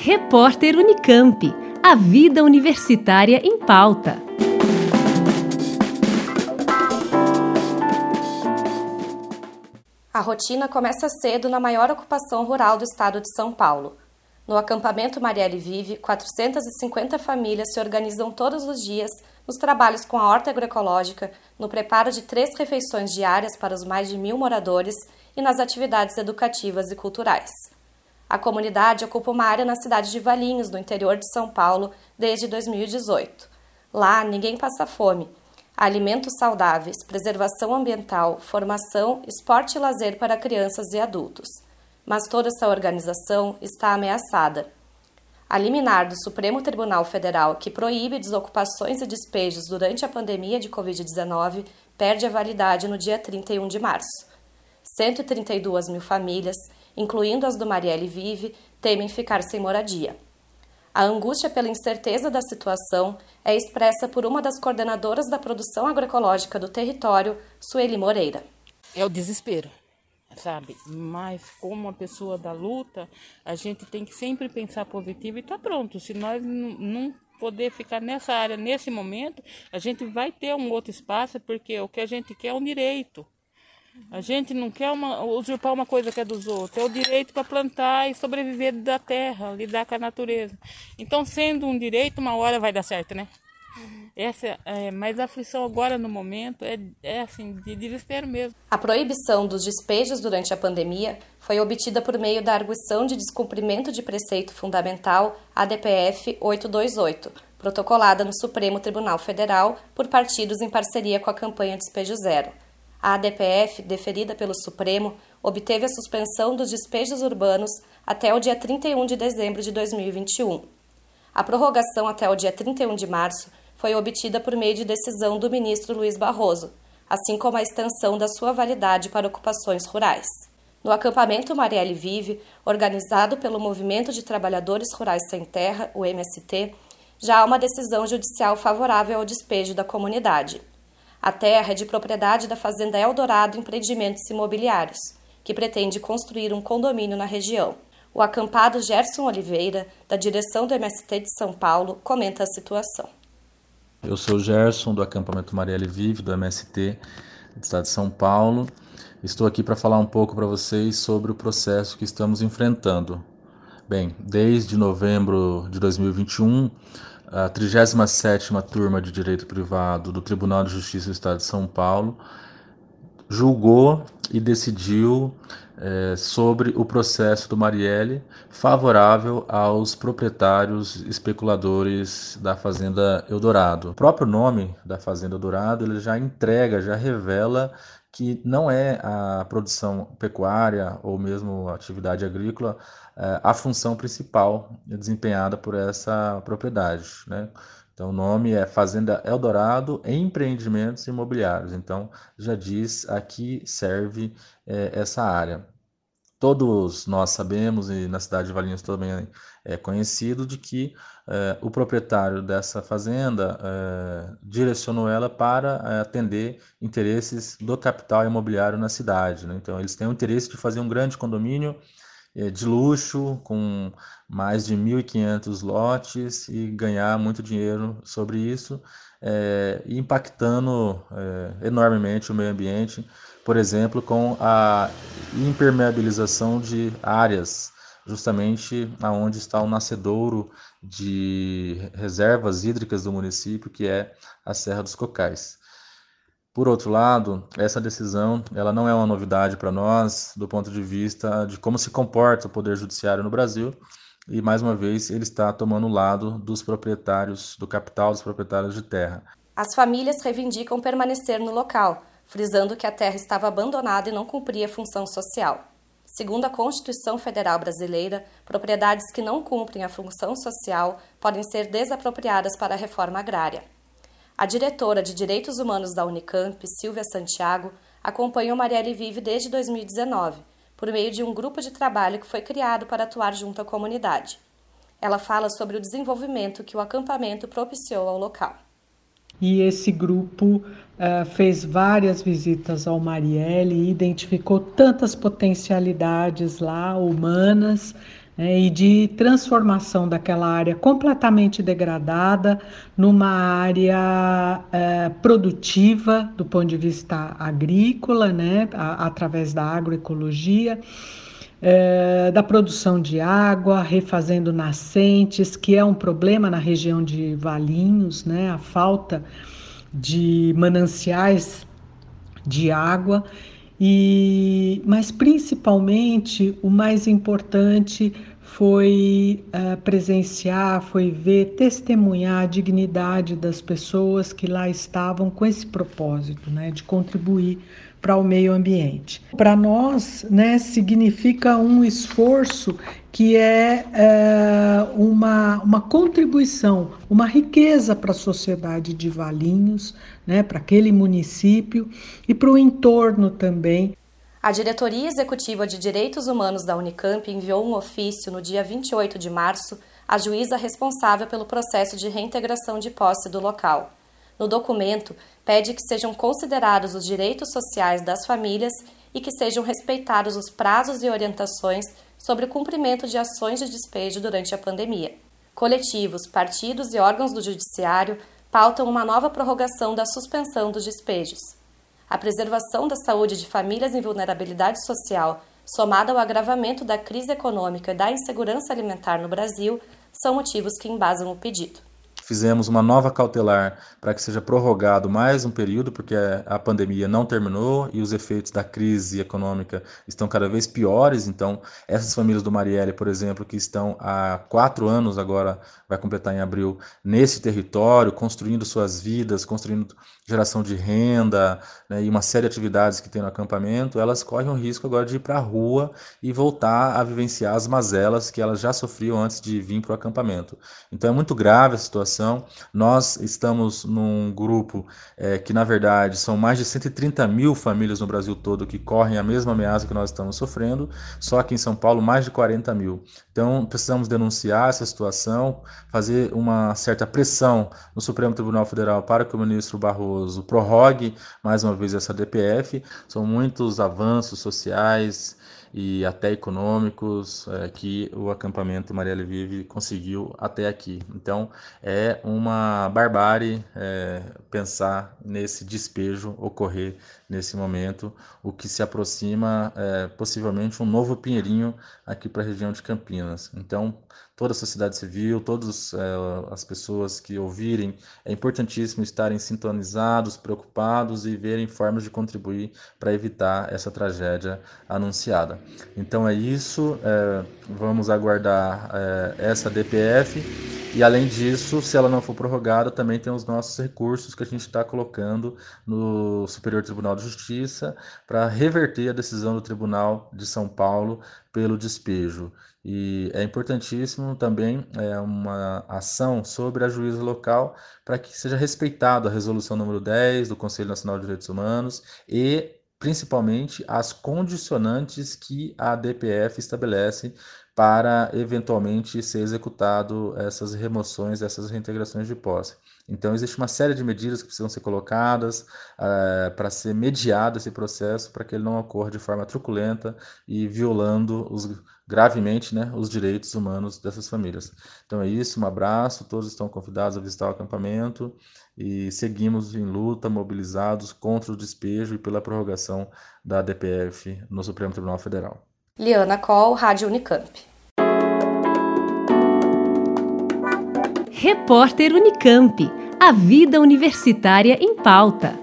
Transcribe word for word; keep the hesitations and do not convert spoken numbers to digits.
Repórter Unicamp. A vida universitária em pauta. A rotina começa cedo na maior ocupação rural do estado de São Paulo. No acampamento Marielle Vive, quatrocentas e cinquenta famílias se organizam todos os dias nos trabalhos com a horta agroecológica, no preparo de três refeições diárias para os mais de mil moradores e nas atividades educativas e culturais. A comunidade ocupa uma área na cidade de Valinhos, no interior de São Paulo, desde dois mil e dezoito. Lá, ninguém passa fome. Há alimentos saudáveis, preservação ambiental, formação, esporte e lazer para crianças e adultos. Mas toda essa organização está ameaçada. A liminar do Supremo Tribunal Federal, que proíbe desocupações e despejos durante a pandemia de covid dezenove, perde a validade no dia trinta e um de março. cento e trinta e duas mil famílias, incluindo as do Marielle Vive, temem ficar sem moradia. A angústia pela incerteza da situação é expressa por uma das coordenadoras da produção agroecológica do território, Sueli Moreira. É o desespero, sabe? Mas como uma pessoa da luta, a gente tem que sempre pensar positivo e estar tá pronto. Se nós n- não poder ficar nessa área nesse momento, a gente vai ter um outro espaço, porque o que a gente quer é um direito. A gente não quer uma, usurpar uma coisa que é dos outros, é o direito para plantar e sobreviver da terra, lidar com a natureza. Então, sendo um direito, uma hora vai dar certo, né? Uhum. Essa, é, mas a aflição agora, no momento, é, é assim, de desespero mesmo. A proibição dos despejos durante a pandemia foi obtida por meio da arguição de descumprimento de preceito fundamental A D P F oitocentos e vinte e oito, protocolada no Supremo Tribunal Federal por partidos em parceria com a campanha Despejo Zero. A ADPF, deferida pelo Supremo, obteve a suspensão dos despejos urbanos até o dia trinta e um de dezembro de dois mil e vinte e um. A prorrogação até o dia trinta e um de março foi obtida por meio de decisão do ministro Luiz Barroso, assim como a extensão da sua validade para ocupações rurais. No acampamento Marielle Vive, organizado pelo Movimento de Trabalhadores Rurais Sem Terra, o M S T, já há uma decisão judicial favorável ao despejo da comunidade. A terra é de propriedade da Fazenda Eldorado Empreendimentos Imobiliários, que pretende construir um condomínio na região. O acampado Gerson Oliveira, da direção do M S T de São Paulo, comenta a situação. Eu sou o Gerson, do acampamento Marielle Vive, do M S T do estado de São Paulo. Estou aqui para falar um pouco para vocês sobre o processo que estamos enfrentando. Bem, desde novembro de dois mil e vinte e um, a trigésima sétima Turma de Direito Privado do Tribunal de Justiça do Estado de São Paulo julgou e decidiu é, sobre o processo do Marielle favorável aos proprietários especuladores da Fazenda Eldorado. O próprio nome da Fazenda Eldorado ele já entrega, já revela que não é a produção pecuária ou mesmo a atividade agrícola é, a função principal desempenhada por essa propriedade, né? Então, o nome é Fazenda Eldorado Empreendimentos Imobiliários. Então, já diz a que serve é, essa área. Todos nós sabemos, e na cidade de Valinhos também é conhecido, de que é, o proprietário dessa fazenda é, direcionou ela para é, atender interesses do capital imobiliário na cidade, né? Então, eles têm o interesse de fazer um grande condomínio é, de luxo, com mais de mil e quinhentos lotes e ganhar muito dinheiro sobre isso, é, impactando é, enormemente o meio ambiente, por exemplo, com a impermeabilização de áreas, justamente aonde está o nascedouro de reservas hídricas do município, que é a Serra dos Cocais. Por outro lado, essa decisão ela não é uma novidade para nós, do ponto de vista de como se comporta o Poder Judiciário no Brasil, e mais uma vez ele está tomando o lado dos proprietários do capital, dos proprietários de terra. As famílias reivindicam permanecer no local, frisando que a terra estava abandonada e não cumpria função social. Segundo a Constituição Federal Brasileira, propriedades que não cumprem a função social podem ser desapropriadas para a reforma agrária. A diretora de Direitos Humanos da Unicamp, Silvia Santiago, acompanha o Marielle Vive desde dois mil e dezenove, por meio de um grupo de trabalho que foi criado para atuar junto à comunidade. Ela fala sobre o desenvolvimento que o acampamento propiciou ao local. E esse grupo uh, fez várias visitas ao Marielle e identificou tantas potencialidades lá, humanas, né, e de transformação daquela área completamente degradada numa área é, produtiva do ponto de vista agrícola, né, a, através da agroecologia, é, da produção de água, refazendo nascentes, que é um problema na região de Valinhos, né, a falta de mananciais de água. E, mas principalmente o mais importante foi uh, presenciar, foi ver, testemunhar a dignidade das pessoas que lá estavam com esse propósito, né, de contribuir para o meio ambiente. Para nós, né, significa um esforço que é, é uma, uma contribuição, uma riqueza para a sociedade de Valinhos, né, para aquele município e para o entorno também. A Diretoria Executiva de Direitos Humanos da Unicamp enviou um ofício no dia vinte e oito de março à juíza responsável pelo processo de reintegração de posse do local. No documento, pede que sejam considerados os direitos sociais das famílias e que sejam respeitados os prazos e orientações sobre o cumprimento de ações de despejo durante a pandemia. Coletivos, partidos e órgãos do Judiciário pautam uma nova prorrogação da suspensão dos despejos. A preservação da saúde de famílias em vulnerabilidade social, somada ao agravamento da crise econômica e da insegurança alimentar no Brasil, são motivos que embasam o pedido. Fizemos uma nova cautelar para que seja prorrogado mais um período, porque a pandemia não terminou e os efeitos da crise econômica estão cada vez piores. Então, essas famílias do Marielle, por exemplo, que estão há quatro anos, agora vai completar em abril, nesse território, construindo suas vidas, construindo geração de renda, né, e uma série de atividades que tem no acampamento, elas correm o risco agora de ir para a rua e voltar a vivenciar as mazelas que elas já sofriam antes de vir para o acampamento. Então, é muito grave a situação. Nós estamos num grupo é, que, na verdade, são mais de cento e trinta mil famílias no Brasil todo que correm a mesma ameaça que nós estamos sofrendo, só aqui em São Paulo mais de quarenta mil. Então, precisamos denunciar essa situação, fazer uma certa pressão no Supremo Tribunal Federal para que o ministro Barroso prorrogue mais uma vez essa D P F. São muitos avanços sociais e até econômicos é, que o acampamento Marielle Vive conseguiu até aqui. Então, é uma barbárie é, pensar nesse despejo ocorrer nesse momento, o que se aproxima é, possivelmente um novo Pinheirinho aqui para a região de Campinas. Então, toda a sociedade civil, todas é, as pessoas que ouvirem, é importantíssimo estarem sintonizados, preocupados e verem formas de contribuir para evitar essa tragédia anunciada. Então é isso, é, vamos aguardar é, essa D P F e, além disso, se ela não for prorrogada, também tem os nossos recursos que a gente está colocando no Superior Tribunal de Justiça para reverter a decisão do Tribunal de São Paulo pelo despejo. E é importantíssimo também é, uma ação sobre a juíza local para que seja respeitada a resolução número dez do Conselho Nacional de Direitos Humanos e principalmente as condicionantes que a D P F estabelece para eventualmente ser executado essas remoções, essas reintegrações de posse. Então, existe uma série de medidas que precisam ser colocadas uh, para ser mediado esse processo, para que ele não ocorra de forma truculenta e violando os, gravemente, né, os direitos humanos dessas famílias. Então é isso, um abraço, todos estão convidados a visitar o acampamento e seguimos em luta, mobilizados contra o despejo e pela prorrogação da D P F no Supremo Tribunal Federal. Liana Coll, Rádio Unicamp. Repórter Unicamp. A vida universitária em pauta.